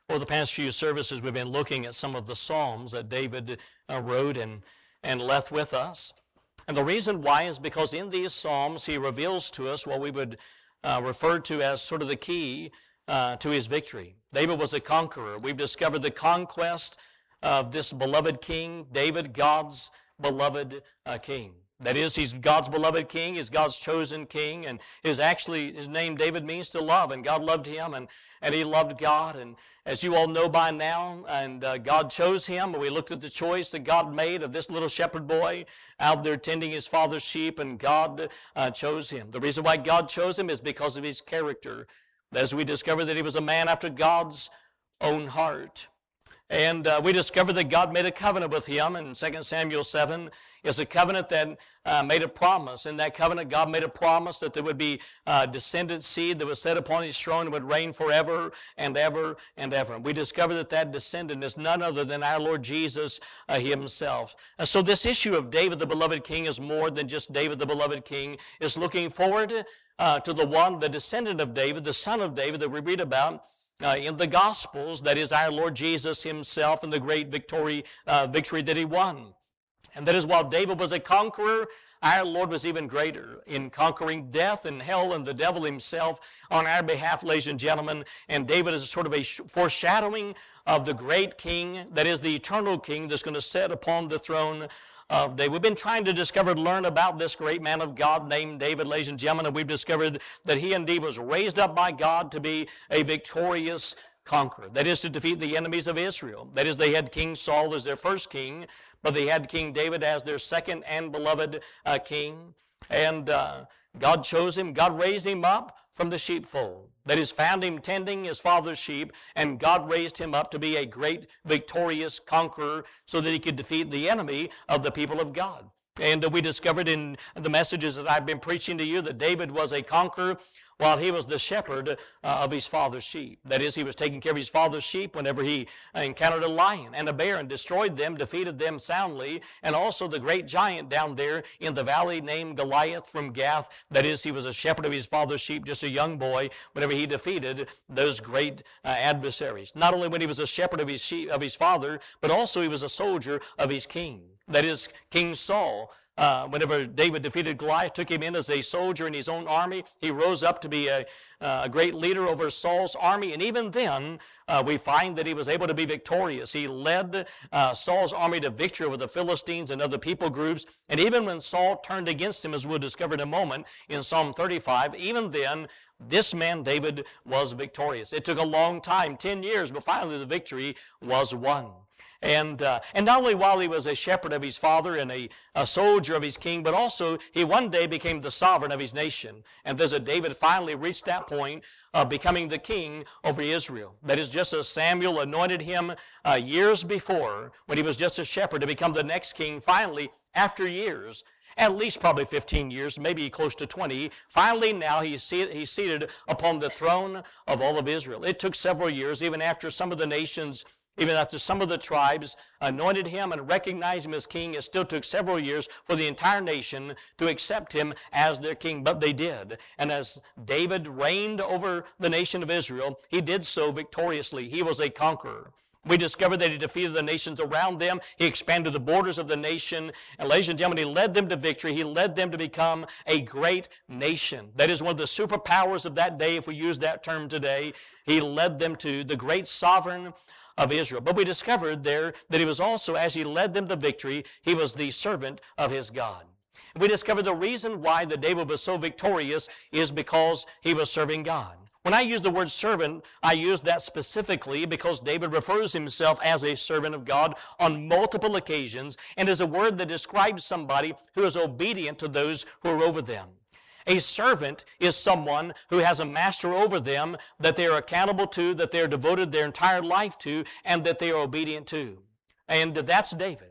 For the past few services, we've been looking at some of the Psalms that David wrote and left with us. And the reason why is because in these Psalms, he reveals to us what we would refer to as sort of the key to his victory. David was a conqueror. We've discovered the conquest of this beloved king, David, God's beloved king. That is, he's God's beloved king, he's God's chosen king, and his name David means to love, and God loved him, and he loved God. And as you all know by now, and God chose him, and we looked at the choice that God made of this little shepherd boy out there tending his father's sheep, and God chose him. The reason why God chose him is because of his character. As we discovered that he was a man after God's own heart. And we discovered that God made a covenant with him in 2 Samuel 7. It's a covenant that made a promise. In that covenant, God made a promise that there would be a descendant seed that was set upon his throne and would reign forever and ever and ever. And we discovered that that descendant is none other than our Lord Jesus himself. And so this issue of David the beloved king is more than just David the beloved king. It's looking forward to the one, the descendant of David, the son of David that we read about in the Gospels, that is our Lord Jesus himself and the great victory that he won. And that is while David was a conqueror, our Lord was even greater in conquering death and hell and the devil himself on our behalf, ladies and gentlemen. And David is sort of a foreshadowing of the great king, that is the eternal king that's going to sit upon the throne of David. We've been trying to learn about this great man of God named David, ladies and gentlemen, and we've discovered that he indeed was raised up by God to be a victorious conqueror. That is, to defeat the enemies of Israel. That is, they had King Saul as their first king, but they had King David as their second and beloved king. And God chose him. God raised him up from the sheepfold. That is, found him tending his father's sheep, and God raised him up to be a great victorious conqueror so that he could defeat the enemy of the people of God. And we discovered in the messages that I've been preaching to you that David was a conqueror while he was the shepherd of his father's sheep. That is, he was taking care of his father's sheep whenever he encountered a lion and a bear and destroyed them, defeated them soundly, and also the great giant down there in the valley named Goliath from Gath. That is, he was a shepherd of his father's sheep, just a young boy, whenever he defeated those great adversaries. Not only when he was a shepherd of his sheep, of his father, but also he was a soldier of his king. That is, King Saul. Whenever David defeated Goliath, took him in as a soldier in his own army, he rose up to be a great leader over Saul's army. And even then, we find that he was able to be victorious. He led Saul's army to victory over the Philistines and other people groups. And even when Saul turned against him, as we'll discover in a moment in Psalm 35, even then, this man, David, was victorious. It took a long time, 10 years, but finally the victory was won. And not only while he was a shepherd of his father and a soldier of his king, but also he one day became the sovereign of his nation. And thus David finally reached that point of becoming the king over Israel. That is, just as Samuel anointed him years before, when he was just a shepherd, to become the next king, finally, after years, at least probably 15 years, maybe close to 20. Finally, now he's seated upon the throne of all of Israel. It took several years, even after some of the nations, even after some of the tribes anointed him and recognized him as king. It still took several years for the entire nation to accept him as their king, but they did. And as David reigned over the nation of Israel, he did so victoriously. He was a conqueror. We discovered that he defeated the nations around them. He expanded the borders of the nation. And ladies and gentlemen, he led them to victory. He led them to become a great nation. That is one of the superpowers of that day, if we use that term today. He led them to the great sovereign of Israel. But we discovered there that he was also, as he led them to victory, he was the servant of his God. We discovered the reason why that David was so victorious is because he was serving God. When I use the word servant, I use that specifically because David refers himself as a servant of God on multiple occasions, and is a word that describes somebody who is obedient to those who are over them. A servant is someone who has a master over them that they are accountable to, that they are devoted their entire life to, and that they are obedient to. And that's David.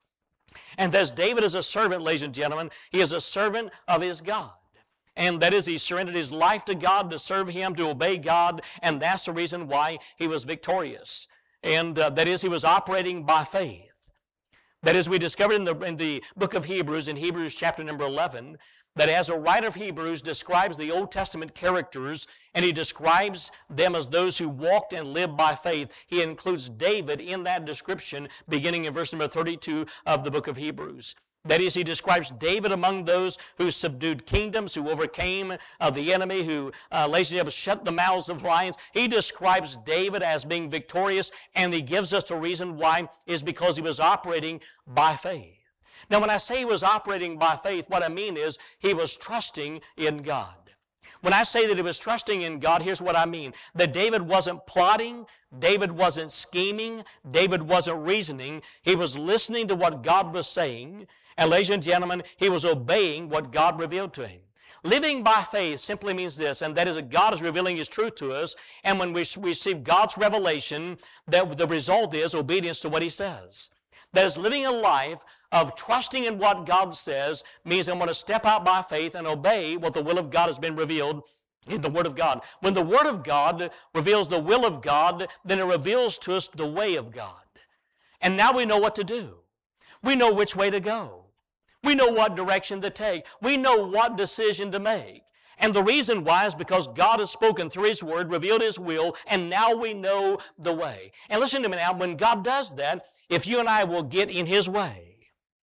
And as David is a servant, ladies and gentlemen, he is a servant of his God. And that is, he surrendered his life to God to serve him, to obey God, and that's the reason why he was victorious. And that is, he was operating by faith. That is, we discovered in the book of Hebrews, in Hebrews chapter number 11, that as a writer of Hebrews describes the Old Testament characters, and he describes them as those who walked and lived by faith, he includes David in that description beginning in verse number 32 of the book of Hebrews. That is, he describes David among those who subdued kingdoms, who overcame the enemy, who, ladies and gentlemen, shut the mouths of lions. He describes David as being victorious, and he gives us the reason why is because he was operating by faith. Now, when I say he was operating by faith, what I mean is he was trusting in God. When I say that he was trusting in God, here's what I mean. That David wasn't plotting, David wasn't scheming, David wasn't reasoning. He was listening to what God was saying, and ladies and gentlemen, he was obeying what God revealed to him. Living by faith simply means this, and that is that God is revealing His truth to us, and when we receive God's revelation, that the result is obedience to what He says. That is, living a life of trusting in what God says means I'm going to step out by faith and obey what the will of God has been revealed in the Word of God. When the Word of God reveals the will of God, then it reveals to us the way of God. And now we know what to do. We know which way to go. We know what direction to take. We know what decision to make. And the reason why is because God has spoken through His Word, revealed His will, and now we know the way. And listen to me now, when God does that, if you and I will get in His way,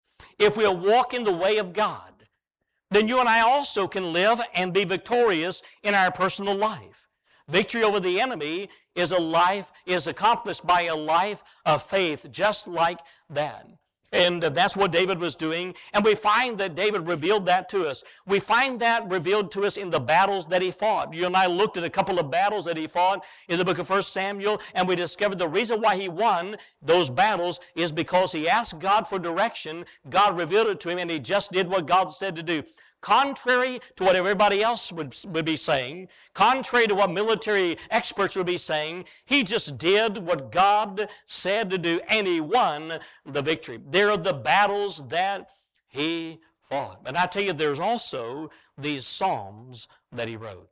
if we'll walk in the way of God, then you and I also can live and be victorious in our personal life. Victory over the enemy is accomplished by a life of faith, just like that. And that's what David was doing. And we find that David revealed that to us. We find that revealed to us in the battles that he fought. You and I looked at a couple of battles that he fought in the book of 1 Samuel, and we discovered the reason why he won those battles is because he asked God for direction. God revealed it to him, and he just did what God said to do. Contrary to what everybody else would be saying, contrary to what military experts would be saying, he just did what God said to do, and he won the victory. There are the battles that he fought. But I tell you, there's also these Psalms that he wrote.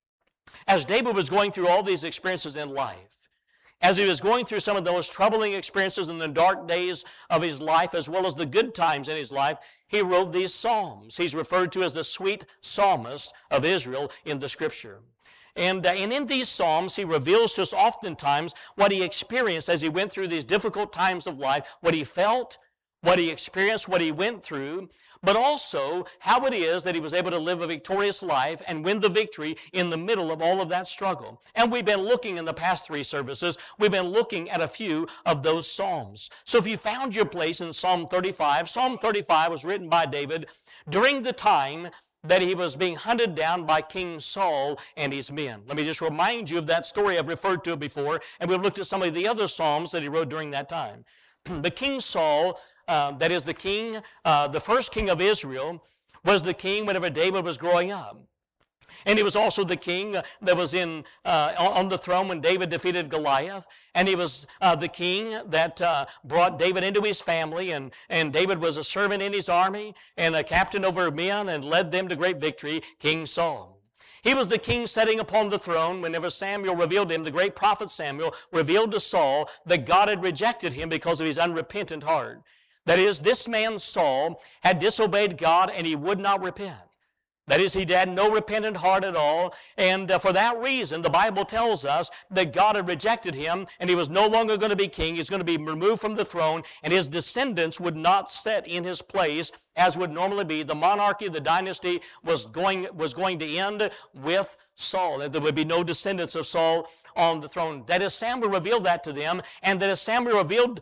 As David was going through all these experiences in life, as he was going through some of those troubling experiences in the dark days of his life, as well as the good times in his life, he wrote these Psalms. He's referred to as the sweet psalmist of Israel in the Scripture. And in these Psalms, he reveals to us oftentimes what he experienced as he went through these difficult times of life, what he felt, what he experienced, what he went through, but also how it is that he was able to live a victorious life and win the victory in the middle of all of that struggle. And we've been looking in the past 3 services, we've been looking at a few of those Psalms. So if you found your place in Psalm 35, Psalm 35 was written by David during the time that he was being hunted down by King Saul and his men. Let me just remind you of that story I've referred to before, and we've looked at some of the other Psalms that he wrote during that time. The King Saul, that is the king, the first king of Israel, was the king whenever David was growing up. And he was also the king that was on the throne when David defeated Goliath. And he was the king that brought David into his family. And David was a servant in his army and a captain over men and led them to great victory, King Saul. He was the king sitting upon the throne whenever Samuel revealed him, the great prophet Samuel revealed to Saul that God had rejected him because of his unrepentant heart. That is, this man Saul had disobeyed God and he would not repent. That is, he had no repentant heart at all, and for that reason, the Bible tells us that God had rejected him, and he was no longer going to be king. He's going to be removed from the throne, and his descendants would not sit in his place, as would normally be. The monarchy, the dynasty, was going to end with Saul. There would be no descendants of Saul on the throne. That is, Samuel revealed that to them, and that as Samuel revealed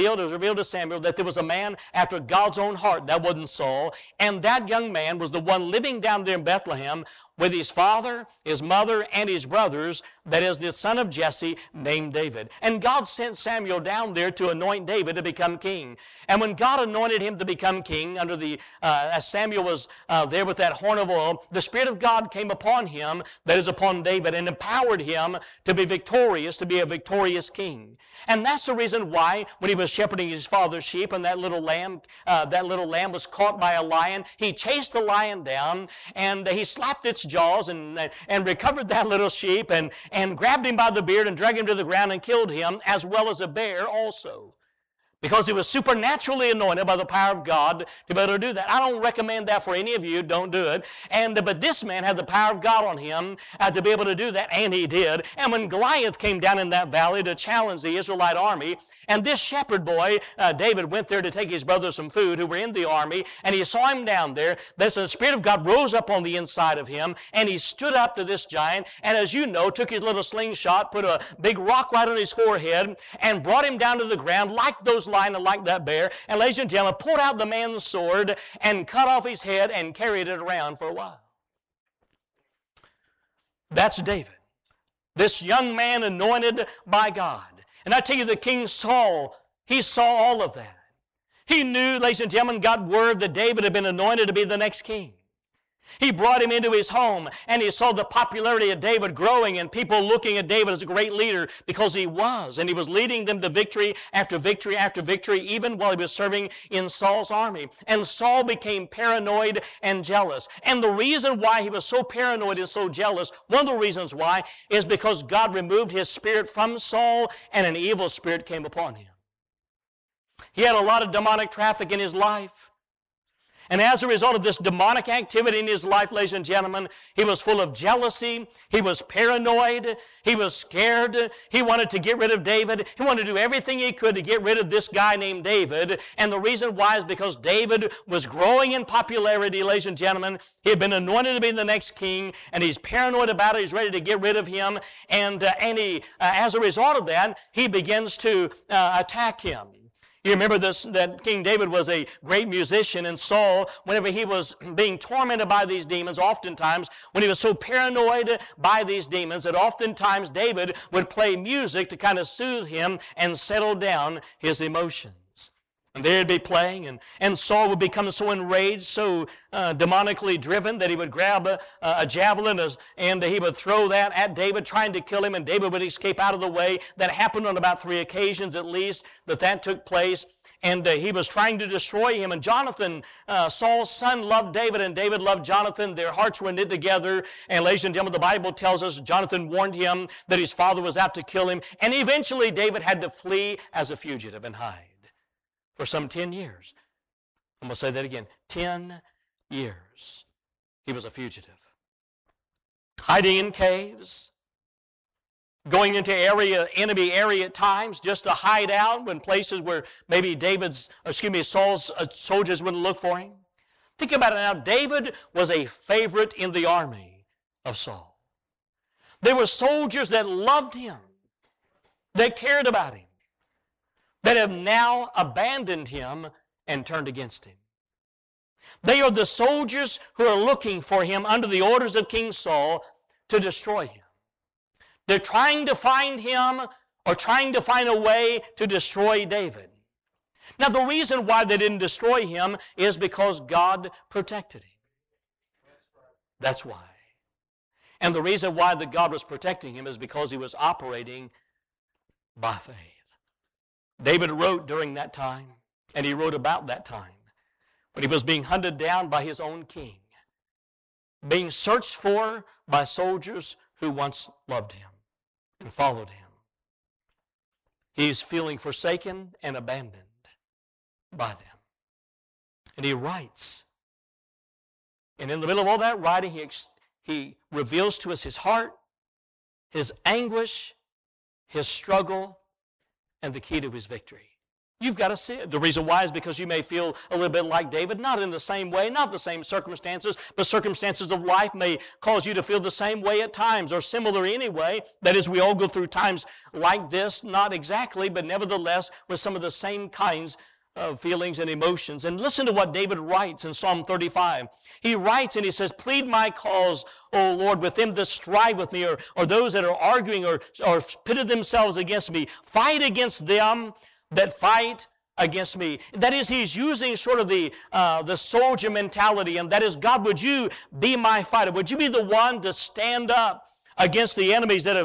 to Samuel that there was a man after God's own heart. That wasn't Saul, and that young man was the one living down there in Bethlehem with his father, his mother, and his brothers, that is the son of Jesse named David. And God sent Samuel down there to anoint David to become king. And when God anointed him to become king, as Samuel was there with that horn of oil, the Spirit of God came upon him, that is upon David, and empowered him to be victorious, to be a victorious king. And that's the reason why when he was shepherding his father's sheep and that little lamb was caught by a lion, he chased the lion down and he slapped its jaws and recovered that little sheep and grabbed him by the beard and dragged him to the ground and killed him, as well as a bear also. because he was supernaturally anointed by the power of God to be able to do that. I don't recommend that for any of you. Don't do it. But this man had the power of God on him to be able to do that, and he did. And when Goliath came down in that valley to challenge the Israelite army, and this shepherd boy, David, went there to take his brothers some food who were in the army, and he saw him down there. The Spirit of God rose up on the inside of him, and he stood up to this giant, and as you know, took his little slingshot, put a big rock right on his forehead, and brought him down to the ground like those lion and like that bear, and ladies and gentlemen, pulled out the man's sword and cut off his head and carried it around for a while. That's David, this young man anointed by God. And I tell you, the King Saul, he saw all of that. He knew, ladies and gentlemen, got word that David had been anointed to be the next king. He brought him into his home, and he saw the popularity of David growing and people looking at David as a great leader because he was. And he was leading them to victory after victory after victory, even while he was serving in Saul's army. And Saul became paranoid and jealous. And the reason why he was so paranoid and so jealous, one of the reasons why, is because God removed his spirit from Saul and an evil spirit came upon him. He had a lot of demonic traffic in his life. And as a result of this demonic activity in his life, ladies and gentlemen, he was full of jealousy. He was paranoid. He was scared. He wanted to get rid of David. He wanted to do everything he could to get rid of this guy named David. And the reason why is because David was growing in popularity, ladies and gentlemen. He had been anointed to be the next king, and he's paranoid about it. He's ready to get rid of him. And as a result of that, he begins to attack him. You remember this, that King David was a great musician, and Saul, whenever he was being tormented by these demons, oftentimes, when he was so paranoid by these demons, that oftentimes David would play music to kind of soothe him and settle down his emotions. And they'd be playing, and Saul would become so enraged, so demonically driven, that he would grab a javelin and he would throw that at David, trying to kill him, and David would escape out of the way. That happened on about 3 occasions at least that took place. And he was trying to destroy him. And Jonathan, Saul's son, loved David, and David loved Jonathan. Their hearts were knit together. And ladies and gentlemen, the Bible tells us Jonathan warned him that his father was out to kill him. And eventually David had to flee as a fugitive and hide for some 10 years. I'm going to say that again. 10 years he was a fugitive. Hiding in caves, going into enemy area at times just to hide out when places where maybe Saul's soldiers wouldn't look for him. Think about it now. David was a favorite in the army of Saul. There were soldiers that loved him, that cared about him, that have now abandoned him and turned against him. They are the soldiers who are looking for him under the orders of King Saul to destroy him. They're trying to find him or trying to find a way to destroy David. Now, the reason why they didn't destroy him is because God protected him. That's why. And the reason why that God was protecting him is because he was operating by faith. David wrote during that time, and he wrote about that time, when he was being hunted down by his own king, being searched for by soldiers who once loved him and followed him. He's feeling forsaken and abandoned by them. And he writes. And in the middle of all that writing, he reveals to us his heart, his anguish, his struggle, and the key to his victory. You've got to see it. The reason why is because you may feel a little bit like David, not in the same way, not the same circumstances, but circumstances of life may cause you to feel the same way at times, or similar anyway. That is, we all go through times like this, not exactly, but nevertheless with some of the same kinds of feelings and emotions. And listen to what David writes in Psalm 35. He writes and he says, "Plead my cause, O Lord, with them that strive with me," or those that are arguing or pitted themselves against me. "Fight against them that fight against me." That is, he's using sort of the soldier mentality, and that is, God, would you be my fighter? Would you be the one to stand up against the enemies that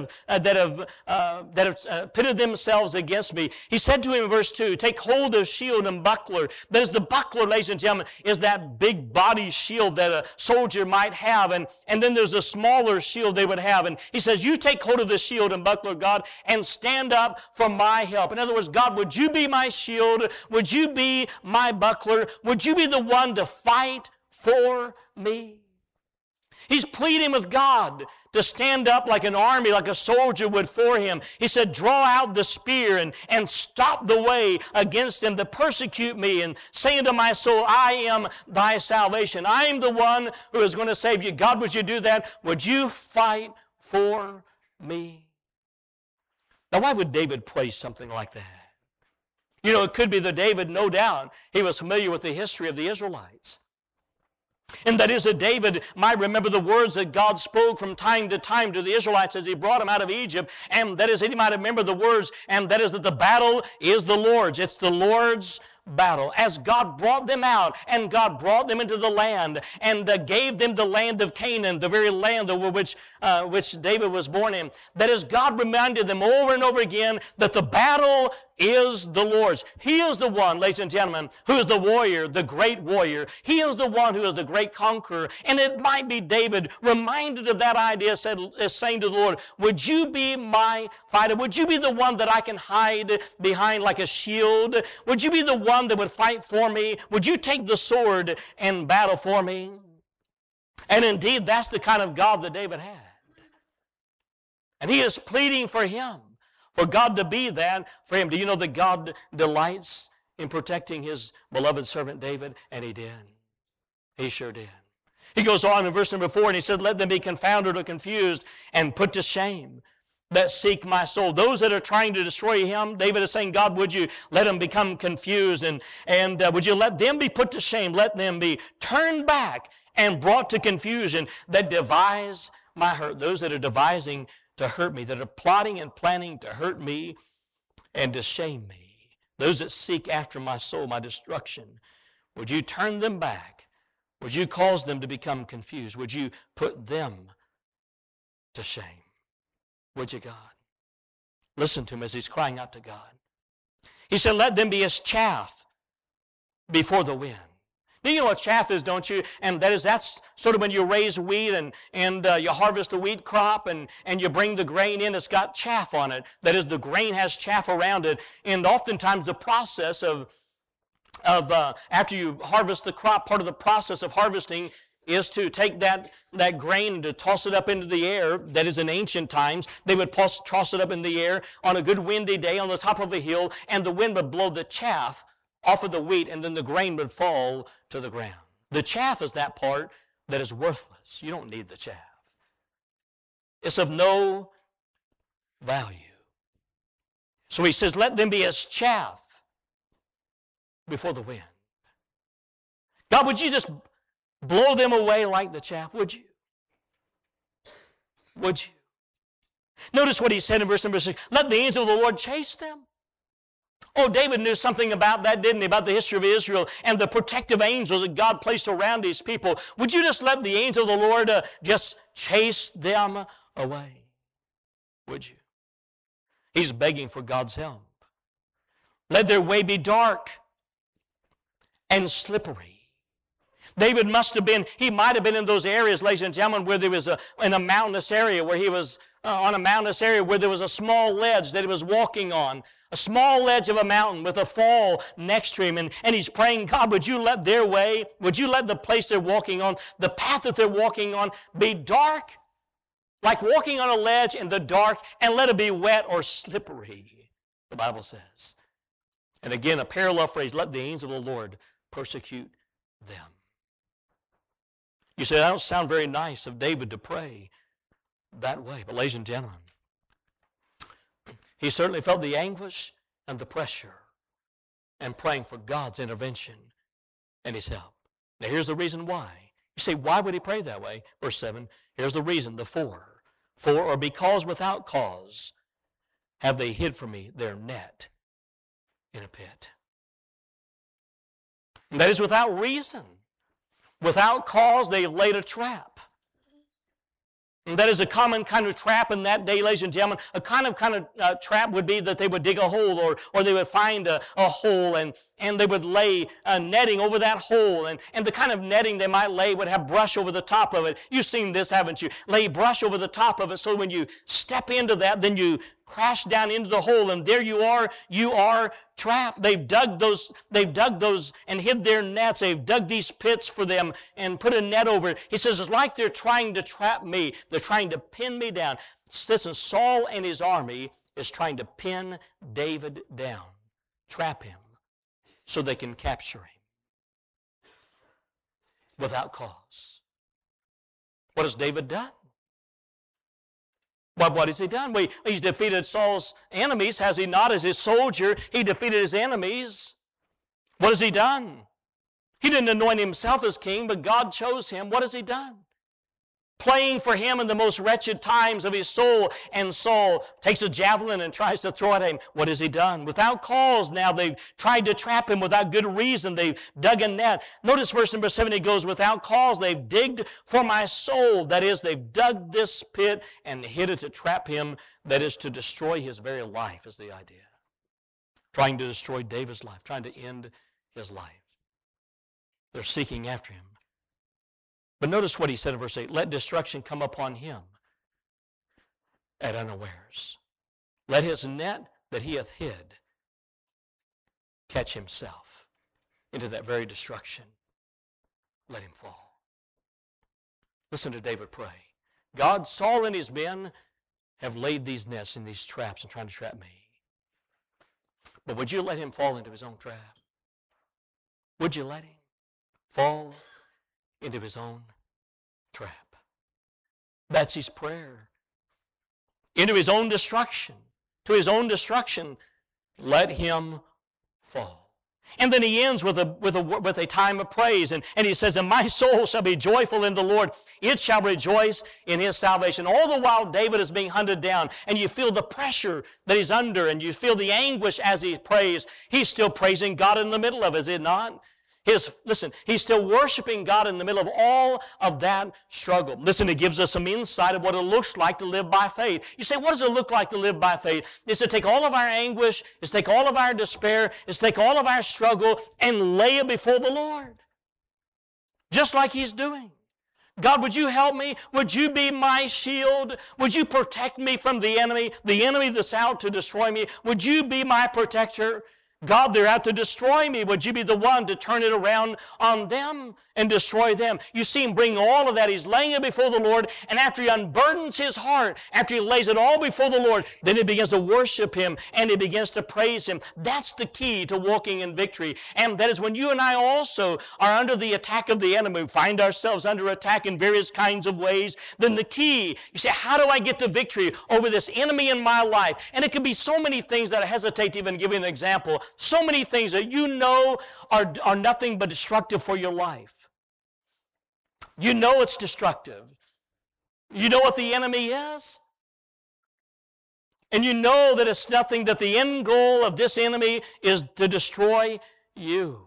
have pitted themselves against me. He said to him in verse 2, take hold of shield and buckler. That is, the buckler, ladies and gentlemen, is that big body shield that a soldier might have. And then there's a smaller shield they would have. And he says, you take hold of the shield and buckler, God, and stand up for my help. In other words, God, would you be my shield? Would you be my buckler? Would you be the one to fight for me? He's pleading with God to stand up like an army, like a soldier would for him. He said, draw out the spear and stop the way against them that persecute me, and say unto my soul, I am thy salvation. I am the one who is going to save you. God, would you do that? Would you fight for me? Now, why would David pray something like that? You know, it could be that David, no doubt, he was familiar with the history of the Israelites. And that is that David might remember the words that God spoke from time to time to the Israelites as he brought them out of Egypt. And that is that he might remember the words, and that is that the battle is the Lord's. It's the Lord's battle. As God brought them out, and God brought them into the land, and gave them the land of Canaan, the very land over which David was born in. That is, God reminded them over and over again that the battle is the Lord's. He is the one, ladies and gentlemen, who is the warrior, the great warrior. He is the one who is the great conqueror. And it might be David, reminded of that idea, saying to the Lord, would you be my fighter? Would you be the one that I can hide behind like a shield? Would you be the one that would fight for me? Would you take the sword and battle for me? And indeed, that's the kind of God that David had. And he is pleading for him, for God to be that for him. Do you know that God delights in protecting his beloved servant David? And he did. He sure did. He goes on in verse number 4, and he said, let them be confounded or confused and put to shame that seek my soul. Those that are trying to destroy him, David is saying, God, would you let them become confused, and would you let them be put to shame? Let them be turned back and brought to confusion that devise my hurt. Those that are devising to hurt me, that are plotting and planning to hurt me and to shame me. Those that seek after my soul, my destruction. Would you turn them back? Would you cause them to become confused? Would you put them to shame? Would you, God? Listen to him as he's crying out to God. He said, let them be as chaff before the wind. Do you know what chaff is, don't you? And that's sort of when you raise wheat and you harvest the wheat crop and you bring the grain in, it's got chaff on it. That is, the grain has chaff around it. And oftentimes the process of after you harvest the crop, part of the process of harvesting is to take that grain and to toss it up into the air. That is, in ancient times, they would toss it up in the air on a good windy day on the top of a hill, and the wind would blow the chaff off of the wheat, and then the grain would fall to the ground. The chaff is that part that is worthless. You don't need the chaff. It's of no value. So he says, let them be as chaff before the wind. God, would you just blow them away like the chaff? Would you? Would you? Notice what he said in verse number 6. Let the angel of the Lord chase them. Oh, David knew something about that, didn't he? About the history of Israel and the protective angels that God placed around his people. Would you just let the angel of the Lord just chase them away? Would you? He's begging for God's help. Let their way be dark and slippery. David he might have been in those areas, ladies and gentlemen, where there was in a mountainous area, where he was on a mountainous area where there was a small ledge that he was walking on, a small ledge of a mountain with a fall next to him. And he's praying, God, would you let their way, would you let the place they're walking on, the path that they're walking on, be dark, like walking on a ledge in the dark, and let it be wet or slippery, the Bible says. And again, a parallel phrase, let the angels of the Lord persecute them. You say, that don't sound very nice of David to pray that way. But ladies and gentlemen, he certainly felt the anguish and the pressure and praying for God's intervention and his help. Now here's the reason why. You say, why would he pray that way? Verse 7, here's the reason, the for. For or because without cause have they hid from me their net in a pit. And that is without reason. Without cause, they have laid a trap. And that is a common kind of trap in that day, ladies and gentlemen. A kind of trap would be that they would dig a hole or they would find a hole and they would lay netting over that hole. And the kind of netting they might lay would have brush over the top of it. You've seen this, haven't you? Lay brush over the top of it so when you step into that, then you crash down into the hole, and there you are trapped. They've dug those and hid their nets. They've dug these pits for them and put a net over it. He says, it's like they're trying to trap me. They're trying to pin me down. Listen, Saul and his army is trying to pin David down, trap him, so they can capture him without cause. What has David done? What has he done? Well, he's defeated Saul's enemies, has he not? As his soldier, he defeated his enemies. What has he done? He didn't anoint himself as king, but God chose him. What has he done? Playing for him in the most wretched times of his soul. And Saul takes a javelin and tries to throw it at him. What has he done? Without cause now, they've tried to trap him without good reason. They've dug a net. Notice verse number 7, it goes, without cause they've digged for my soul. That is, they've dug this pit and hid it to trap him. That is, to destroy his very life is the idea. Trying to destroy David's life. Trying to end his life. They're seeking after him. But notice what he said in verse 8, let destruction come upon him at unawares. Let his net that he hath hid catch himself into that very destruction. Let him fall. Listen to David pray. God, Saul and his men have laid these nets and these traps and trying to trap me. But would you let him fall into his own trap? Would you let him fall into his own trap? That's his prayer. Into his own destruction. To his own destruction, let him fall. And then he ends with a time of praise. And he says, and my soul shall be joyful in the Lord. It shall rejoice in his salvation. All the while David is being hunted down. And you feel the pressure that he's under. And you feel the anguish as he prays. He's still praising God in the middle of it, is it not? Listen, he's still worshiping God in the middle of all of that struggle. Listen, it gives us some insight of what it looks like to live by faith. You say, what does it look like to live by faith? It's to take all of our anguish, it's to take all of our despair, it's to take all of our struggle and lay it before the Lord. Just like he's doing. God, would you help me? Would you be my shield? Would you protect me from the enemy that's out to destroy me? Would you be my protector? God, they're out to destroy me. Would you be the one to turn it around on them and destroy them? You see him bring all of that. He's laying it before the Lord, and after he unburdens his heart, after he lays it all before the Lord, then he begins to worship him and he begins to praise him. That's the key to walking in victory. And that is when you and I also are under the attack of the enemy, find ourselves under attack in various kinds of ways, then the key, you say, how do I get to victory over this enemy in my life? And it could be so many things that I hesitate to even give you an example. So many things that you know are nothing but destructive for your life. You know it's destructive. You know what the enemy is. And you know that it's nothing, that the end goal of this enemy is to destroy you.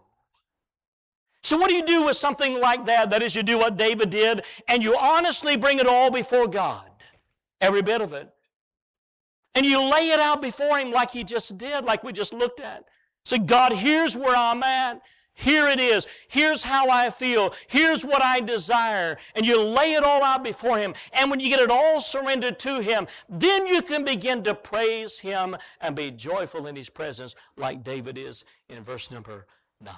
So what do you do with something like that? That is, you do what David did, and you honestly bring it all before God. Every bit of it. And you lay it out before him like he just did, like we just looked at. Say, God, here's where I'm at. Here it is. Here's how I feel. Here's what I desire. And you lay it all out before him. And when you get it all surrendered to him, then you can begin to praise him and be joyful in his presence like David is in verse number 9.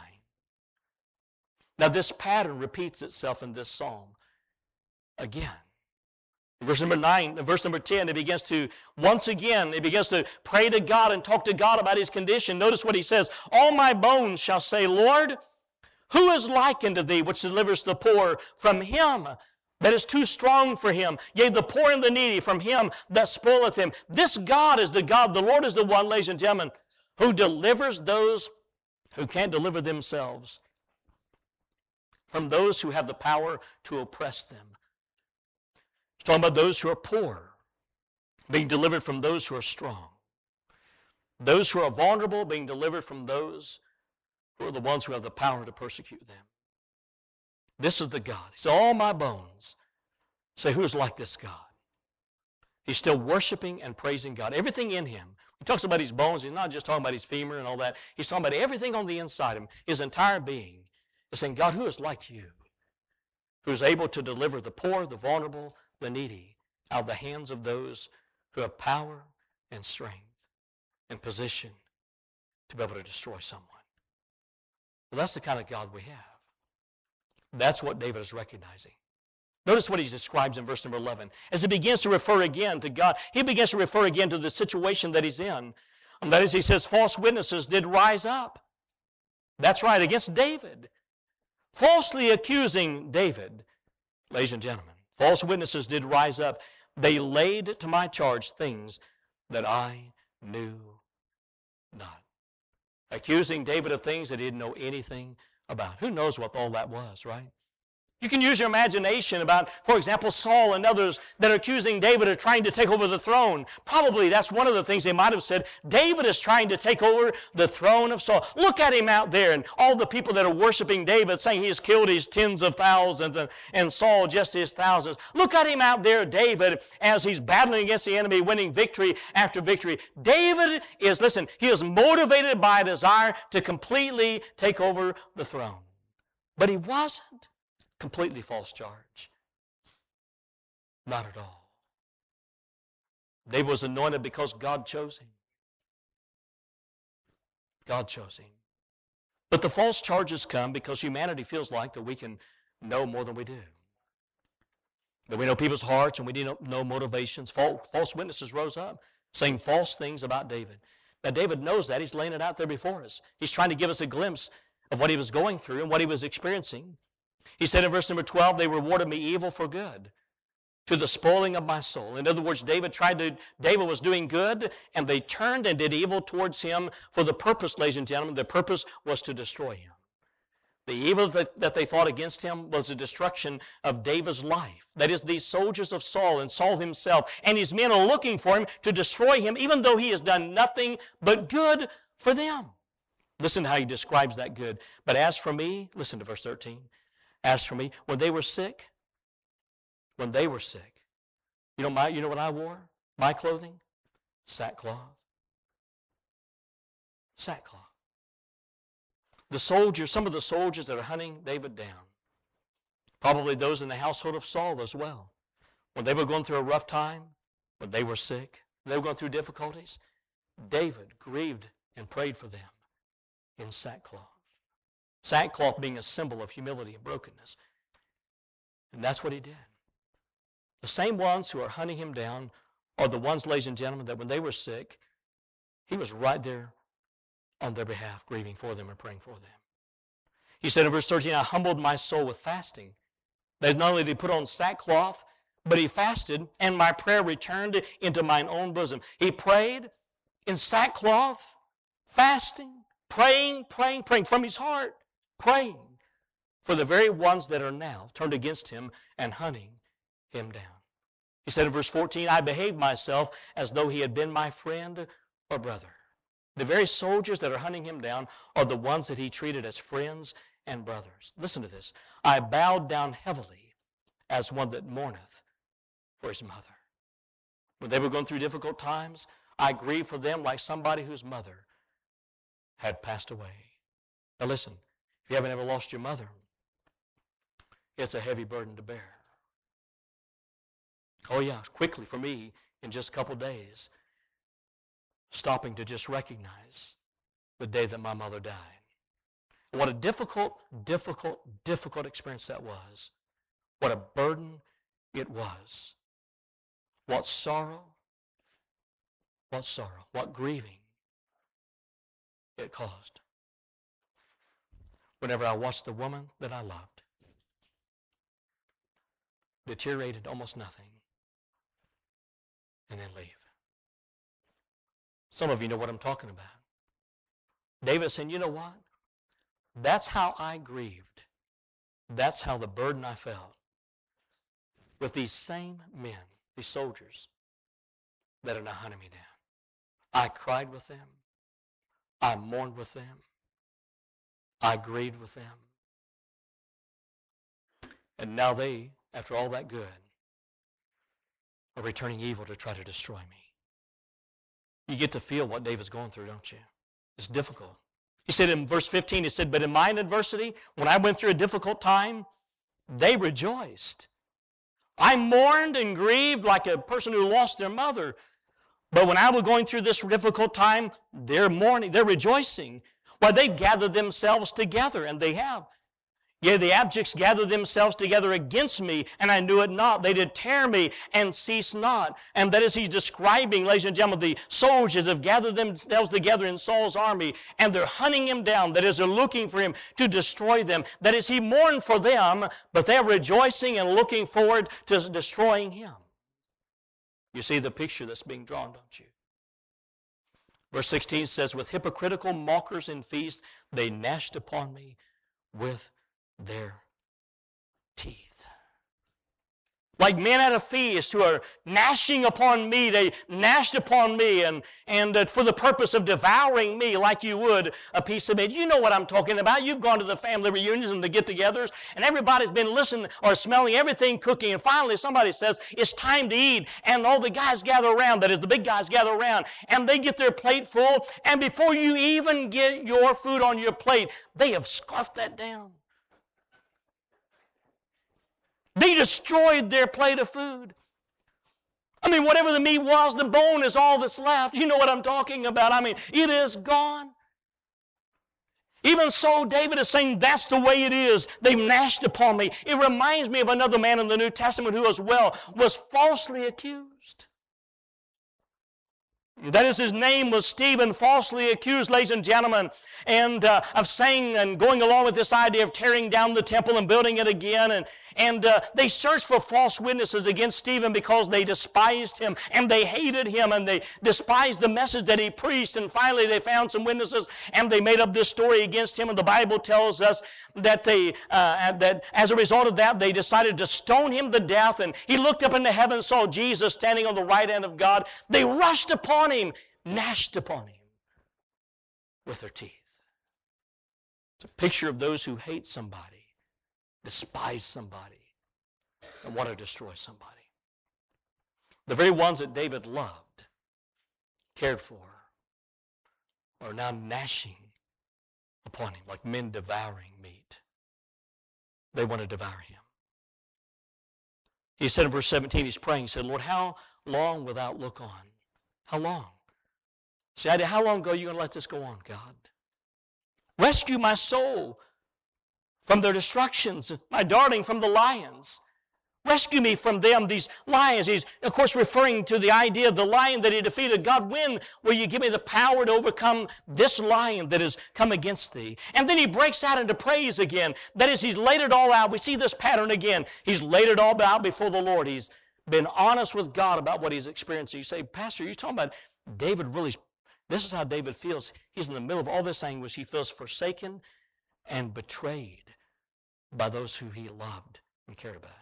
Now this pattern repeats itself in this psalm again. Verse number 9, verse number 10, it begins to pray to God and talk to God about his condition. Notice what he says, all my bones shall say, Lord, who is like unto thee, which delivers the poor from him that is too strong for him? Yea, the poor and the needy from him that spoileth him. This God is the God, the Lord is the one, ladies and gentlemen, who delivers those who can't deliver themselves from those who have the power to oppress them. He's talking about those who are poor, being delivered from those who are strong. Those who are vulnerable being delivered from those who are the ones who have the power to persecute them. This is the God. He said, all my bones say, who is like this God? He's still worshiping and praising God. Everything in him. He talks about his bones. He's not just talking about his femur and all that. He's talking about everything on the inside of him. His entire being is saying, God, who is like you? Who is able to deliver the poor, the vulnerable, the needy out of the hands of those who have power and strength and position to be able to destroy someone. Well, that's the kind of God we have. That's what David is recognizing. Notice what he describes in verse number 11. As he begins to refer again to God, he begins to refer again to the situation that he's in. And that is, he says, false witnesses did rise up. That's right, against David. Falsely accusing David. Ladies and gentlemen, false witnesses did rise up. They laid to my charge things that I knew not. Accusing David of things that he didn't know anything about. Who knows what all that was, right? You can use your imagination about, for example, Saul and others that are accusing David of trying to take over the throne. Probably that's one of the things they might have said. David is trying to take over the throne of Saul. Look at him out there and all the people that are worshiping David saying he has killed his tens of thousands and Saul just his thousands. Look at him out there, David, as he's battling against the enemy, winning victory after victory. David is, listen, he is motivated by a desire to completely take over the throne. But he wasn't. Completely false charge. Not at all. David was anointed because God chose him. God chose him. But the false charges come because humanity feels like that we can know more than we do. That we know people's hearts and we know motivations. False witnesses rose up saying false things about David. Now David knows that. He's laying it out there before us. He's trying to give us a glimpse of what he was going through and what he was experiencing. He said in verse number 12, they rewarded me evil for good, to the spoiling of my soul. In other words, David was doing good, and they turned and did evil towards him for the purpose, ladies and gentlemen, the purpose was to destroy him. The evil that they thought against him was the destruction of David's life. That is, these soldiers of Saul and Saul himself and his men are looking for him to destroy him, even though he has done nothing but good for them. Listen to how he describes that good. But as for me, listen to verse 13. As for me, when they were sick, you know what I wore? My clothing? Sackcloth. Sackcloth. Some of the soldiers that are hunting David down, probably those in the household of Saul as well, when they were going through a rough time, when they were sick, when they were going through difficulties, David grieved and prayed for them in sackcloth. Sackcloth being a symbol of humility and brokenness. And that's what he did. The same ones who are hunting him down are the ones, ladies and gentlemen, that when they were sick, he was right there on their behalf, grieving for them and praying for them. He said in verse 13, I humbled my soul with fasting. That not only did he put on sackcloth, but he fasted, and my prayer returned into mine own bosom. He prayed in sackcloth, fasting, praying from his heart. Praying for the very ones that are now turned against him and hunting him down. He said in verse 14, I behaved myself as though he had been my friend or brother. The very soldiers that are hunting him down are the ones that he treated as friends and brothers. Listen to this. I bowed down heavily as one that mourneth for his mother. When they were going through difficult times, I grieved for them like somebody whose mother had passed away. Now listen. If you haven't ever lost your mother, it's a heavy burden to bear. Oh yeah, quickly for me, in just a couple days, stopping to just recognize the day that my mother died. And what a difficult experience that was. What a burden it was. What sorrow, what grieving it caused. Whenever I watched the woman that I loved deteriorated almost nothing and then leave. Some of you know what I'm talking about. David said, you know what? That's how I grieved. That's how the burden I felt with these same men, these soldiers that are now hunting me down. I cried with them. I mourned with them. I grieved with them. And now they, after all that good, are returning evil to try to destroy me. You get to feel what David's going through, don't you? It's difficult. He said in verse 15, he said, but in mine adversity, when I went through a difficult time, they rejoiced. I mourned and grieved like a person who lost their mother. But when I was going through this difficult time, they're mourning, they're rejoicing. Why, they've gathered themselves together, and they have. Yea, the abjects gathered themselves together against me, and I knew it not. They did tear me and cease not. And that is, he's describing, ladies and gentlemen, the soldiers have gathered themselves together in Saul's army, and they're hunting him down. That is, they're looking for him to destroy them. That is, he mourned for them, but they're rejoicing and looking forward to destroying him. You see the picture that's being drawn, don't you? Verse 16 says, with hypocritical mockers in feast, they gnashed upon me with their teeth. Like men at a feast who are gnashing upon me, they gnashed upon me and for the purpose of devouring me like you would a piece of meat. You know what I'm talking about. You've gone to the family reunions and the get-togethers, and everybody's been listening or smelling everything cooking, and finally somebody says, it's time to eat, and all the guys gather around, that is, the big guys gather around, and they get their plate full, and before you even get your food on your plate, they have scarfed that down. They destroyed their plate of food. I mean, whatever the meat was, the bone is all that's left. You know what I'm talking about. I mean, it is gone. Even so, David is saying, that's the way it is. They've gnashed upon me. It reminds me of another man in the New Testament who as well was falsely accused. That is, his name was Stephen, falsely accused, ladies and gentlemen, and of saying and going along with this idea of tearing down the temple and building it again. And they searched for false witnesses against Stephen because they despised him and they hated him and they despised the message that he preached. And finally they found some witnesses and they made up this story against him. And the Bible tells us that that as a result of that, they decided to stone him to death. And he looked up into heaven, saw Jesus standing on the right hand of God. They rushed upon him, gnashed upon him with their teeth. It's a picture of those who hate somebody, despise somebody, and want to destroy somebody. The very ones that David loved, cared for, are now gnashing upon him like men devouring meat. They want to devour him. He said in verse 17, he's praying, he said, Lord, how long wilt thou look on? How long? See, how long ago are you going to let this go on, God? Rescue my soul from their destructions, my darling from the lions. Rescue me from them, these lions. He's, of course, referring to the idea of the lion that he defeated. God, when will you give me the power to overcome this lion that has come against thee? And then he breaks out into praise again. That is, he's laid it all out. We see this pattern again. He's laid it all out before the Lord. He's been honest with God about what he's experiencing. You say, Pastor, you're talking about David really, this is how David feels. He's in the middle of all this anguish. He feels forsaken and betrayed by those who he loved and cared about.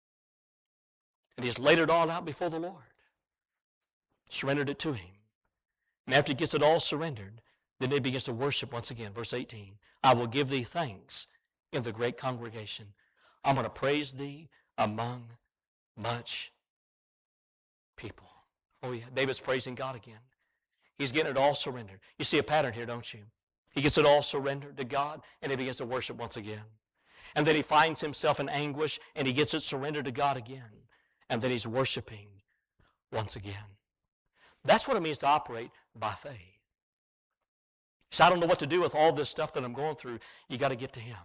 And he's laid it all out before the Lord. Surrendered it to him. And after he gets it all surrendered, then he begins to worship once again. Verse 18, I will give thee thanks in the great congregation. I'm going to praise thee among much people. Oh yeah, David's praising God again. He's getting it all surrendered. You see a pattern here, don't you? He gets it all surrendered to God, and he begins to worship once again. And then he finds himself in anguish, and he gets it surrendered to God again. And then he's worshiping once again. That's what it means to operate by faith. So I don't know what to do with all this stuff that I'm going through. You got to get to him.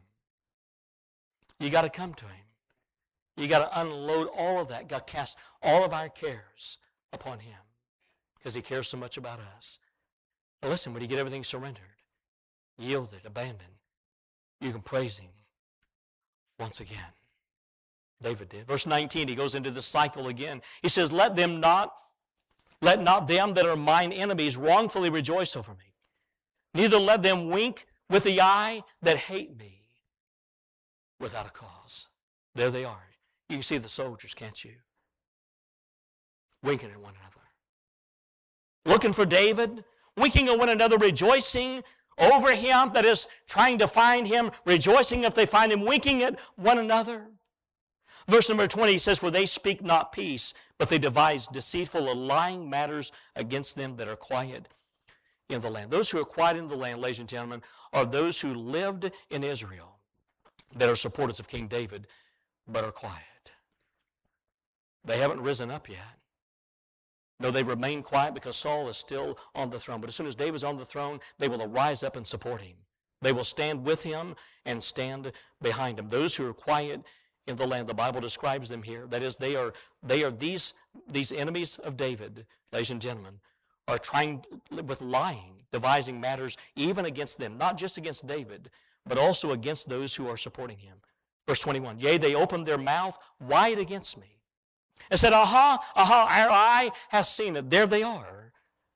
You got to come to him. You got to unload all of that. Got to cast all of our cares upon him because he cares so much about us. Now listen, when you get everything surrendered, yielded, abandoned, you can praise him once again. David did. Verse 19, he goes into the cycle again. He says, let not them that are mine enemies wrongfully rejoice over me. Neither let them wink with the eye that hate me without a cause. There they are. You can see the soldiers, can't you? Winking at one another. Looking for David, winking at one another, rejoicing over him, that is, trying to find him, rejoicing if they find him, winking at one another. Verse number 20 says, for they speak not peace, but they devise deceitful and lying matters against them that are quiet in the land. Those who are quiet in the land, ladies and gentlemen, are those who lived in Israel that are supporters of King David, but are quiet. They haven't risen up yet. No, they've remained quiet because Saul is still on the throne. But as soon as David's on the throne, they will rise up and support him. They will stand with him and stand behind him. Those who are quiet in the land, the Bible describes them here. That is, they are these enemies of David, ladies and gentlemen, are trying with lying, devising matters even against them, not just against David, but also against those who are supporting him. Verse 21, yea, they opened their mouth wide against me and said, aha, our eye has seen it. There they are.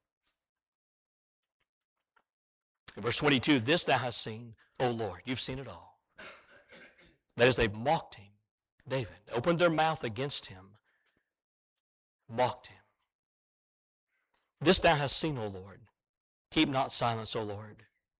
Verse 22, this thou hast seen, O Lord. You've seen it all. That is, they mocked him, David, opened their mouth against him, mocked him. This thou hast seen, O Lord. Keep not silence, O Lord.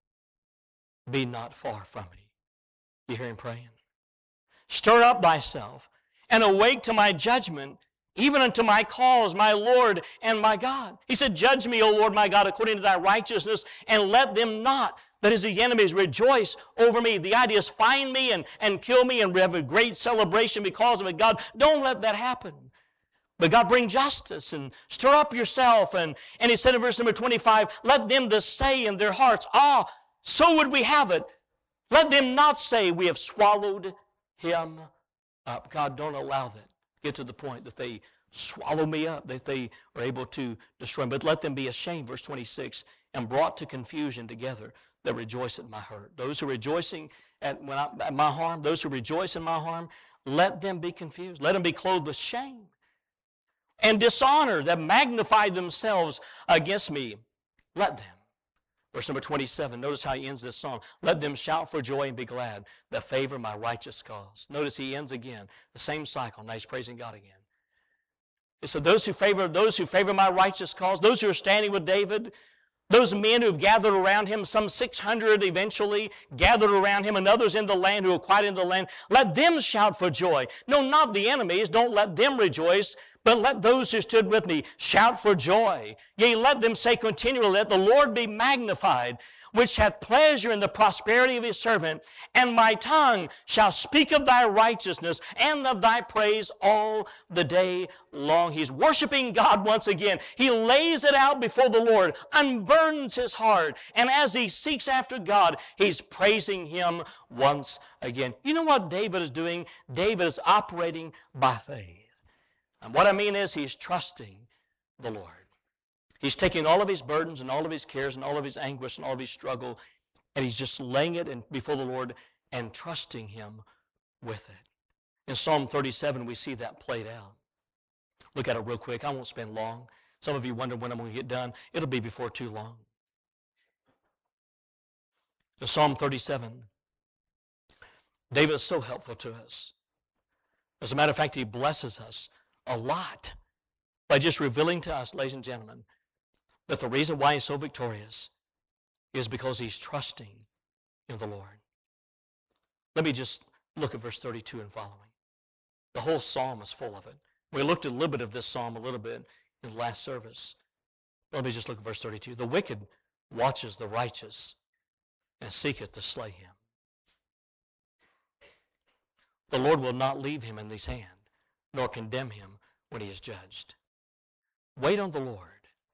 Be not far from me. You hear him praying? Stir up thyself and awake to my judgment, even unto my cause, my Lord and my God. He said, judge me, O Lord my God, according to thy righteousness, and let them not, that is the enemies, rejoice over me. The idea is find me and kill me, and we have a great celebration because of it. God, don't let that happen. But God, bring justice and stir up yourself. And he said in verse number 25, let them that say in their hearts, so would we have it. Let them not say we have swallowed him up. God, don't allow that. Get to the point that they swallow me up, that they are able to destroy me. But let them be ashamed, verse 26, and brought to confusion together that rejoice at my hurt. Those who are rejoicing at my harm, those who rejoice in my harm, let them be confused. Let them be clothed with shame and dishonor that magnify themselves against me. Let them. Verse number 27, notice how he ends this song. Let them shout for joy and be glad that favor my righteous cause. Notice he ends again, the same cycle. Now he's praising God again. He said, those who favor my righteous cause, those who are standing with David, those men who have gathered around him, some 600 eventually gathered around him, and others in the land who are quiet in the land, let them shout for joy. No, not the enemies. Don't let them rejoice, but let those who stood with me shout for joy. Yea, let them say continually, let the Lord be magnified, which hath pleasure in the prosperity of his servant. And my tongue shall speak of thy righteousness and of thy praise all the day long. He's worshiping God once again. He lays it out before the Lord, unburdens his heart. And as he seeks after God, he's praising him once again. You know what David is doing? David is operating by faith. And what I mean is he's trusting the Lord. He's taking all of his burdens and all of his cares and all of his anguish and all of his struggle, and he's just laying it before the Lord and trusting him with it. In Psalm 37, we see that played out. Look at it real quick. I won't spend long. Some of you wonder when I'm going to get done. It'll be before too long. In Psalm 37, David is so helpful to us. As a matter of fact, he blesses us a lot by just revealing to us, ladies and gentlemen, that the reason why he's so victorious is because he's trusting in the Lord. Let me just look at verse 32 and following. The whole psalm is full of it. We looked at a little bit of this psalm a little bit in the last service. Let me just look at verse 32. The wicked watches the righteous and seeketh to slay him. The Lord will not leave him in his hand, nor condemn him when he is judged. Wait on the Lord.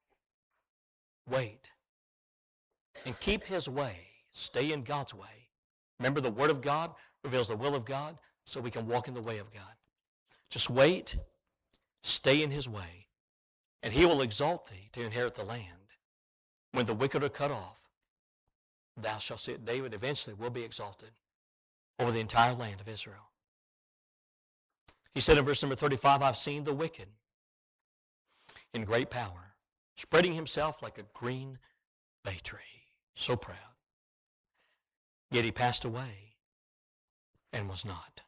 Wait. And keep his way. Stay in God's way. Remember, the Word of God reveals the will of God, so we can walk in the way of God. Just wait. Stay in his way. And he will exalt thee to inherit the land. When the wicked are cut off, thou shalt see it. David eventually will be exalted over the entire land of Israel. He said in verse number 35, I've seen the wicked in great power, spreading himself like a green bay tree. So proud. Yet he passed away and was not.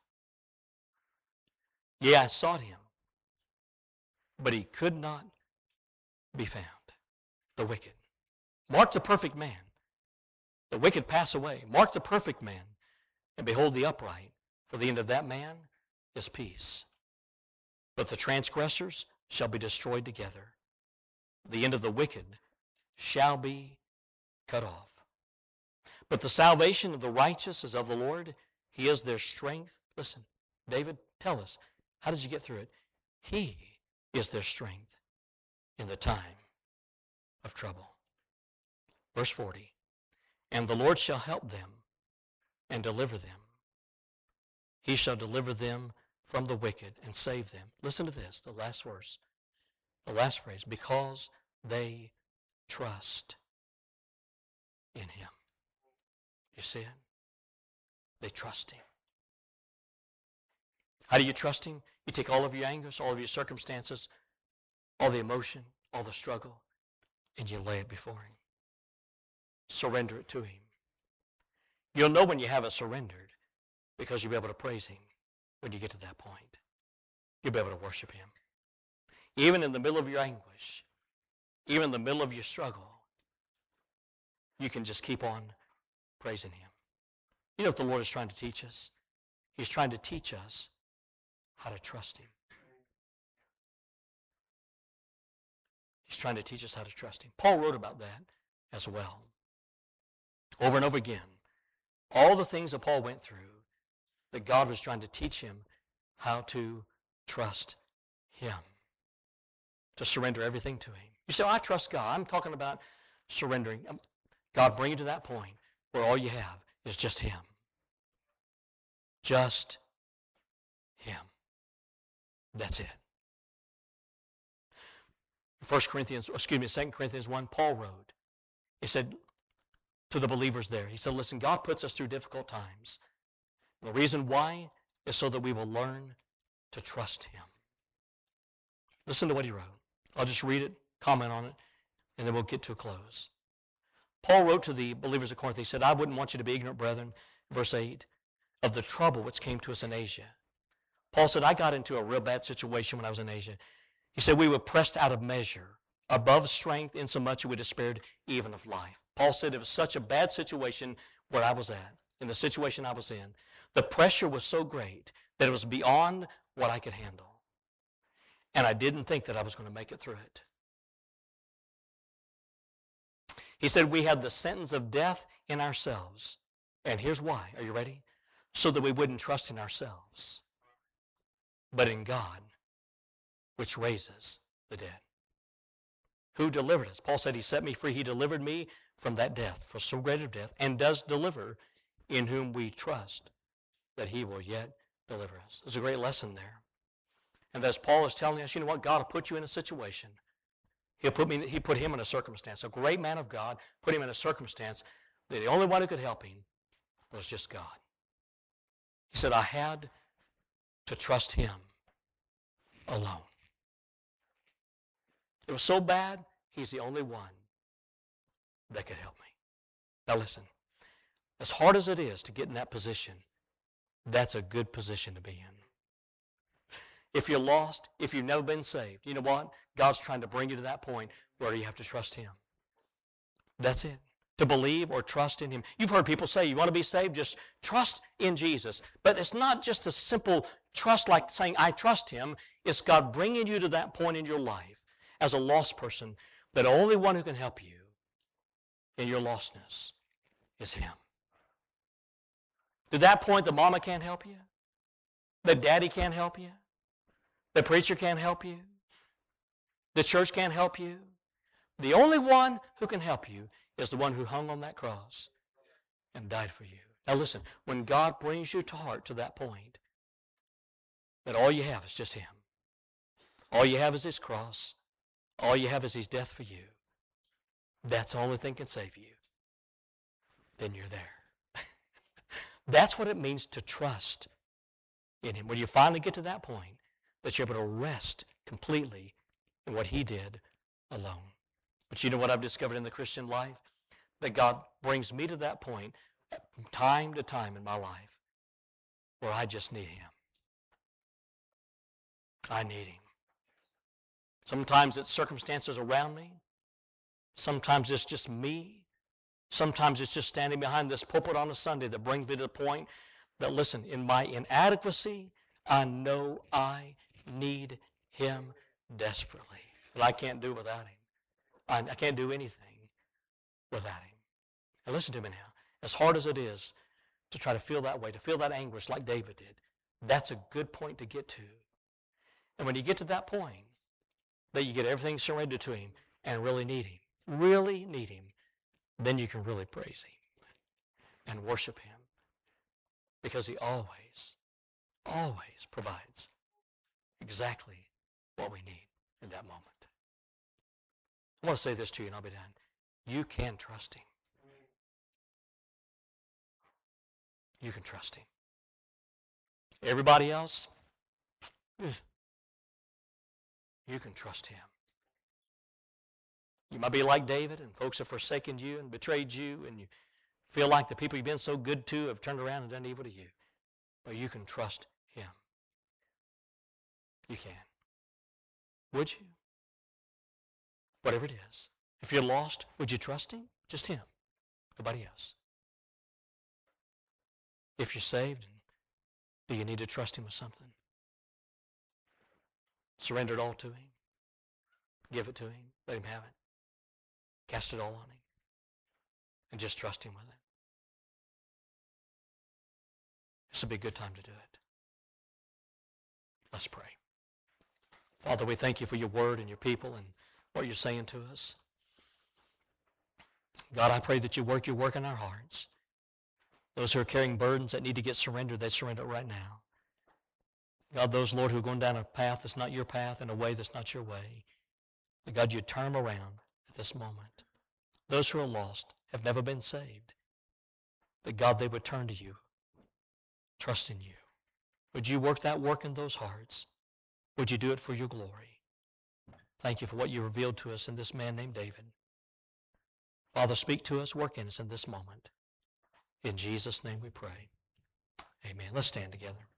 Yea, I sought him, but he could not be found. The wicked. Mark the perfect man. The wicked pass away. Mark the perfect man, and behold the upright, for the end of that man is peace. But the transgressors shall be destroyed together. The end of the wicked shall be cut off. But the salvation of the righteous is of the Lord. He is their strength. Listen, David, tell us, how did you get through it? He is their strength in the time of trouble. Verse 40, and the Lord shall help them and deliver them. He shall deliver them from the wicked and save them. Listen to this, the last verse, the last phrase, because they trust in him. You see it? They trust him. How do you trust him? You take all of your angers, all of your circumstances, all the emotion, all the struggle, and you lay it before him. Surrender it to him. You'll know when you have it surrendered because you'll be able to praise him when you get to that point. You'll be able to worship him. Even in the middle of your anguish, even in the middle of your struggle, you can just keep on praising him. You know what the Lord is trying to teach us? He's trying to teach us how to trust him. He's trying to teach us how to trust him. Paul wrote about that as well. Over and over again. All the things that Paul went through, that God was trying to teach him how to trust him. To surrender everything to him. You say, I trust God. I'm talking about surrendering. God, bring you to that point where all you have is just him. Just him. That's it. 2 Corinthians 1, Paul wrote, he said to the believers there, he said, listen, God puts us through difficult times. The reason why is so that we will learn to trust him. Listen to what he wrote. I'll just read it, comment on it, and then we'll get to a close. Paul wrote to the believers of Corinth, he said, I wouldn't want you to be ignorant, brethren, verse 8, of the trouble which came to us in Asia. Paul said, I got into a real bad situation when I was in Asia. He said, we were pressed out of measure, above strength, insomuch that we despaired even of life. Paul said it was such a bad situation where I was at, in the situation I was in. The pressure was so great that it was beyond what I could handle. And I didn't think that I was going to make it through it. He said we had the sentence of death in ourselves. And here's why. Are you ready? So that we wouldn't trust in ourselves, but in God, which raises the dead. Who delivered us? Paul said he set me free. He delivered me from that death, from so great of death, and does deliver, in whom we trust that he will yet deliver us. There's a great lesson there. And as Paul is telling us, you know what? God will put you in a situation. He put him in a circumstance. A great man of God put him in a circumstance that the only one who could help him was just God. He said, I had to trust him alone. It was so bad, he's the only one that could help me. Now listen, as hard as it is to get in that position, that's a good position to be in. If you're lost, if you've never been saved, you know what? God's trying to bring you to that point where you have to trust him. That's it. To believe or trust in him. You've heard people say, you want to be saved? Just trust in Jesus. But it's not just a simple trust like saying, I trust him. It's God bringing you to that point in your life as a lost person that the only one who can help you in your lostness is him. To that point, the mama can't help you. The daddy can't help you. The preacher can't help you. The church can't help you. The only one who can help you is the one who hung on that cross and died for you. Now listen, when God brings you to heart to that point, that all you have is just him. All you have is his cross. All you have is his death for you. That's the only thing can save you. Then you're there. That's what it means to trust in him. When you finally get to that point, that you're able to rest completely in what he did alone. But you know what I've discovered in the Christian life? That God brings me to that point from time to time in my life where I just need him. I need him. Sometimes it's circumstances around me. Sometimes it's just me. Sometimes it's just standing behind this pulpit on a Sunday that brings me to the point that, listen, in my inadequacy, I know I need him desperately that I can't do without him. I can't do anything without him. And listen to me now. As hard as it is to try to feel that way, to feel that anguish like David did, that's a good point to get to. And when you get to that point, that you get everything surrendered to him and really need him, then you can really praise him and worship him, because he always provides exactly what we need in that moment. I want to say this to you and I'll be done. You can trust him. You can trust him. Everybody else, you can trust him. You might be like David and folks have forsaken you and betrayed you, and you feel like the people you've been so good to have turned around and done evil to you. But you can trust him. You can. Would you? Whatever it is. If you're lost, would you trust him? Just him. Nobody else. If you're saved, do you need to trust him with something? Surrender it all to him. Give it to him. Let him have it. Cast it all on him. And just trust him with it. This would be a good time to do it. Let's pray. Father, we thank you for your word and your people and what you're saying to us. God, I pray that you work your work in our hearts. Those who are carrying burdens that need to get surrendered, they surrender right now. God, those, Lord, who are going down a path that's not your path and a way that's not your way, that God, you turn them around at this moment. Those who are lost, have never been saved, that God, they would turn to you, trust in you. Would you work that work in those hearts? Would you do it for your glory? Thank you for what you revealed to us in this man named David. Father, speak to us, work in us in this moment. In Jesus' name we pray. Amen. Let's stand together.